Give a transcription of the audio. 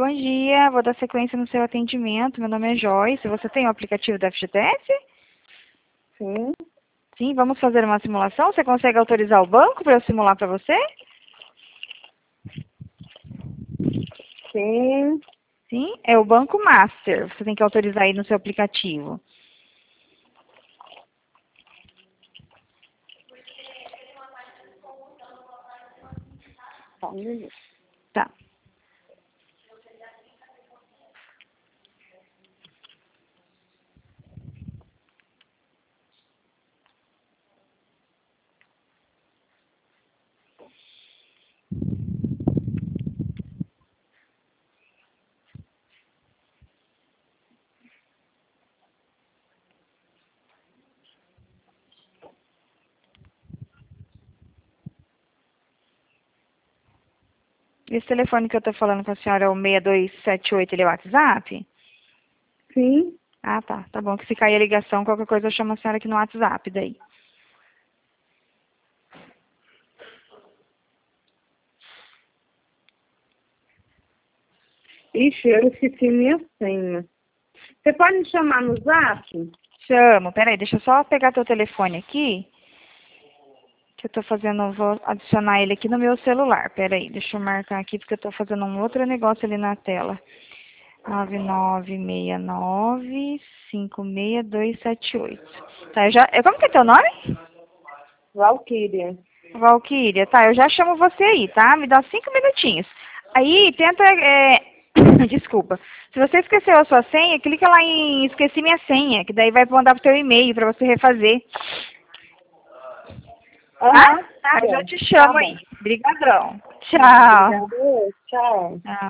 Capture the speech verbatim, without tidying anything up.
bom dia. Vou dar sequência no seu atendimento. Meu nome é Joyce. Você tem o aplicativo da F G T S? Sim. Sim, vamos fazer uma simulação. Você consegue autorizar o banco para eu simular para você? Sim. Sim, é o Banco Master. Você tem que autorizar aí no seu aplicativo. Só um minuto. Tá. Esse telefone que eu tô falando com a senhora é o seis dois sete oito, ele é o WhatsApp? Sim. Ah, tá. Tá bom, que se cair a ligação, qualquer coisa eu chamo a senhora aqui no WhatsApp daí. Ixi, eu esqueci minha senha. Você pode me chamar no Zap? Chamo. Peraí, deixa eu só pegar teu telefone aqui. Que eu tô fazendo, vou adicionar ele aqui no meu celular. Peraí, deixa eu marcar aqui porque eu tô fazendo um outro negócio ali na tela. nove nove seis nove cinco seis dois sete oito. Tá, eu já. Como que é teu nome? Valquíria. Valquíria, tá, eu já chamo você aí, tá? Me dá cinco minutinhos. Aí, tenta, é... desculpa. Se você esqueceu a sua senha, clica lá em esqueci minha senha, que daí vai mandar pro teu e-mail pra você refazer. Aham, Tá? tá Eu já bom. te Tá chamo bom. aí. Obrigadão. Tá, Tchau. obrigada. Tchau. Tchau.